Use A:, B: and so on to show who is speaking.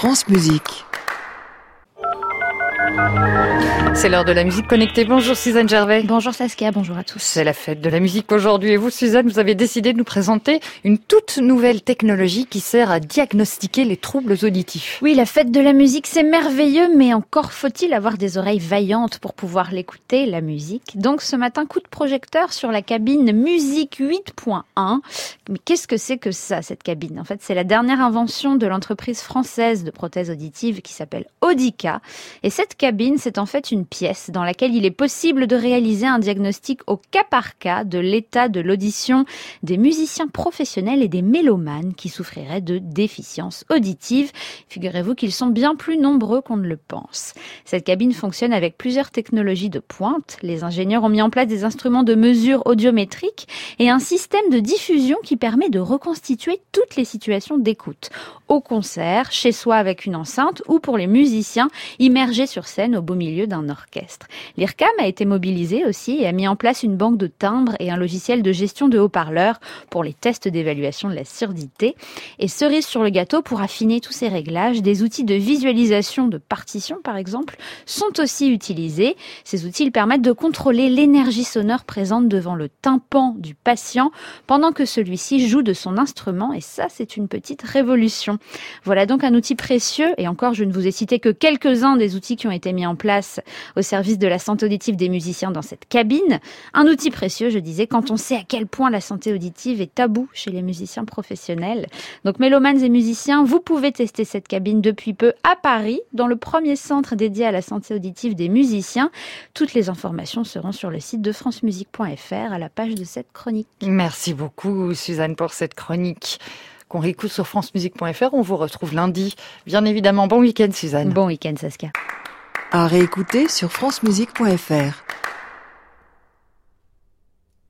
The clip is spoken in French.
A: France Musique.
B: C'est l'heure de la musique connectée. Bonjour Suzanne Gervais.
C: Bonjour Saskia, bonjour à tous.
B: C'est la fête de la musique aujourd'hui et vous Suzanne, vous avez décidé de nous présenter une toute nouvelle technologie qui sert à diagnostiquer les troubles auditifs.
C: Oui, la fête de la musique c'est merveilleux, mais encore faut-il avoir des oreilles vaillantes pour pouvoir l'écouter, la musique. Donc ce matin, coup de projecteur sur la cabine Musique 8.1. Mais qu'est-ce que c'est que ça, cette cabine ? En fait, c'est la dernière invention de l'entreprise française de prothèses auditives qui s'appelle Audica. Et cette cabine, c'est en fait une pièce dans laquelle il est possible de réaliser un diagnostic au cas par cas de l'état de l'audition des musiciens professionnels et des mélomanes qui souffriraient de déficience auditive. Figurez-vous qu'ils sont bien plus nombreux qu'on ne le pense. Cette cabine fonctionne avec plusieurs technologies de pointe. Les ingénieurs ont mis en place des instruments de mesure audiométrique et un système de diffusion qui permet de reconstituer toutes les situations d'écoute. Au concert, chez soi avec une enceinte ou pour les musiciens immergés sur scène au beau milieu d'un orchestre. L'IRCAM a été mobilisé aussi et a mis en place une banque de timbres et un logiciel de gestion de haut-parleurs pour les tests d'évaluation de la surdité. Et cerise sur le gâteau, pour affiner tous ces réglages, des outils de visualisation de partitions, par exemple, sont aussi utilisés. Ces outils permettent de contrôler l'énergie sonore présente devant le tympan du patient pendant que celui-ci joue de son instrument. Et ça, c'est une petite révolution. Voilà donc un outil précieux. Et encore, je ne vous ai cité que quelques-uns des outils qui ont été mis en place au service de la santé auditive des musiciens dans cette cabine. Un outil précieux, je disais, quand on sait à quel point la santé auditive est tabou chez les musiciens professionnels. Donc, mélomanes et musiciens, vous pouvez tester cette cabine depuis peu à Paris, dans le premier centre dédié à la santé auditive des musiciens. Toutes les informations seront sur le site de francemusique.fr à la page de cette chronique.
B: Merci beaucoup Suzanne pour cette chronique qu'on réécoute sur francemusique.fr. On vous retrouve lundi. Bien évidemment, bon week-end Suzanne.
C: Bon week-end Saskia.
A: À réécouter sur francemusique.fr.